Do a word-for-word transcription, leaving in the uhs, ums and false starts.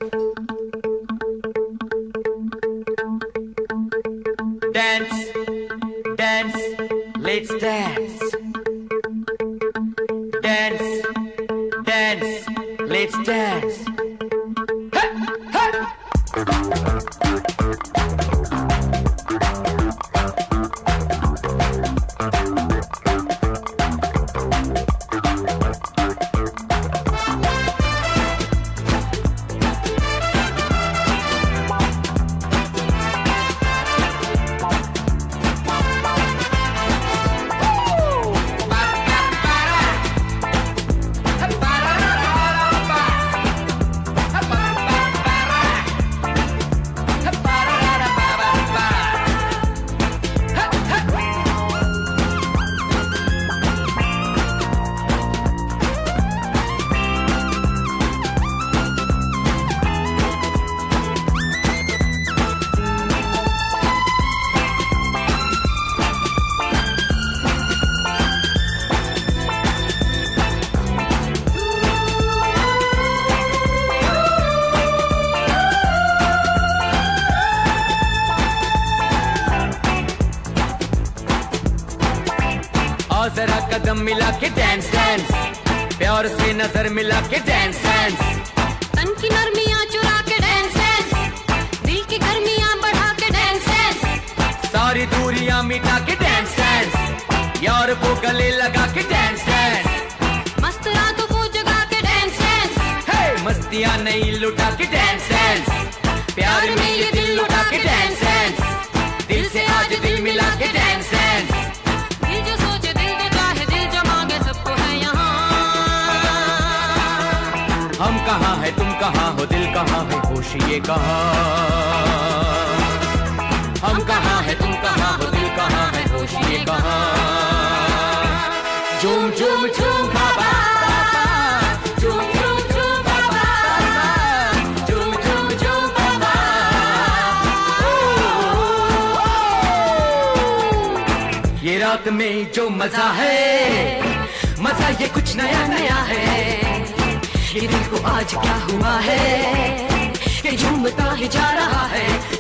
Dance, dance, let's dance. Dance, dance, let's dance. Hey, hey. जरा कदम मिला के dance dance, प्यार से नजर मिला के डांस डांस, तन की नरमियां चुरा के डांस डांस, दिल की गर्मियां बढ़ा के डांस डांस, सारी दूरियां मिटा के डांस डांस, यार को गले लगा के डांस डांस, मस्त रातों को जगा के डांस डांस, हे मस्तियां नहीं लुटा के डांस डांस, प्यार में ये दिल लुटा के डांस डांस, दिल से आज दिल मिला के डांस डांस, दिल जो सोचे दिल जो चाहे दिल जो मांगे सबको है यहाँ। हम कहाँ है तुम कहाँ हो, दिल कहाँ है होश ये कहाँ। हम कहाँ है तुम कहाँ हो, दिल कहाँ है होश ये कहाँ। झूम झूम झूम बाबा, झूम झूम झूम बाबा, झूम झूम झूम बाबा। ये रात में जो मजा है, मजा ये कुछ नया नया है। ये दिल को आज क्या हुआ है कि झूमता ही जा रहा है।